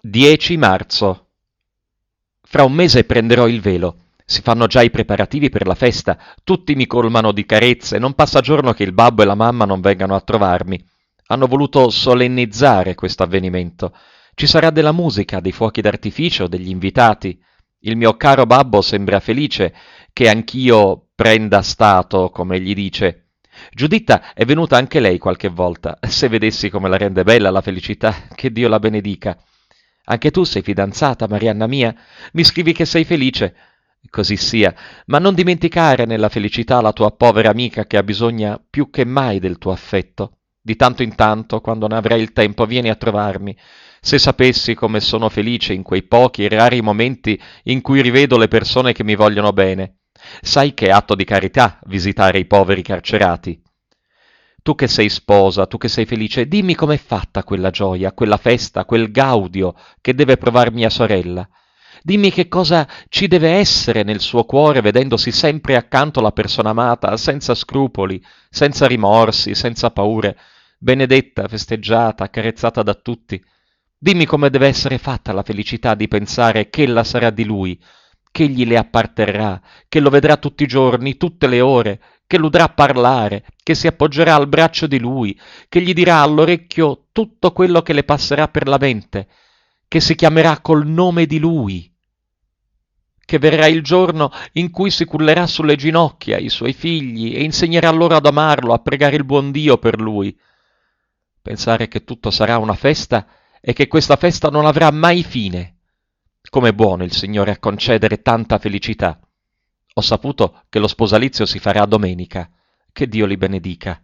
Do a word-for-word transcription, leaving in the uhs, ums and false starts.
dieci marzo. Fra un mese prenderò il velo. Si fanno già i preparativi per la festa, tutti mi colmano di carezze, non passa giorno che il babbo e la mamma non vengano a trovarmi. Hanno voluto solennizzare questo avvenimento. Ci sarà della musica, dei fuochi d'artificio, degli invitati. Il mio caro babbo sembra felice che anch'io prenda stato, come gli dice. Giuditta è venuta anche lei qualche volta. Se vedessi come la rende bella la felicità, che Dio la benedica. Anche tu sei fidanzata, Marianna mia? Mi scrivi che sei felice. Così sia, ma non dimenticare nella felicità la tua povera amica che ha bisogno più che mai del tuo affetto. Di tanto in tanto, quando ne avrai il tempo, vieni a trovarmi. Se sapessi come sono felice in quei pochi e rari momenti in cui rivedo le persone che mi vogliono bene. Sai che è atto di carità visitare i poveri carcerati. Tu che sei sposa, tu che sei felice, dimmi com'è fatta quella gioia, quella festa, quel gaudio che deve provar mia sorella. Dimmi che cosa ci deve essere nel suo cuore vedendosi sempre accanto la persona amata, senza scrupoli, senza rimorsi, senza paure, benedetta, festeggiata, accarezzata da tutti. Dimmi come deve essere fatta la felicità di pensare che ella sarà di lui, che egli le apparterrà, che lo vedrà tutti i giorni, tutte le ore, che l'udrà parlare, che si appoggerà al braccio di lui, che gli dirà all'orecchio tutto quello che le passerà per la mente, che si chiamerà col nome di lui, che verrà il giorno in cui si cullerà sulle ginocchia i suoi figli e insegnerà loro ad amarlo, a pregare il buon Dio per lui. Pensare che tutto sarà una festa e che questa festa non avrà mai fine. Com'è buono il Signore a concedere tanta felicità. Ho saputo che lo sposalizio si farà domenica. Che Dio li benedica.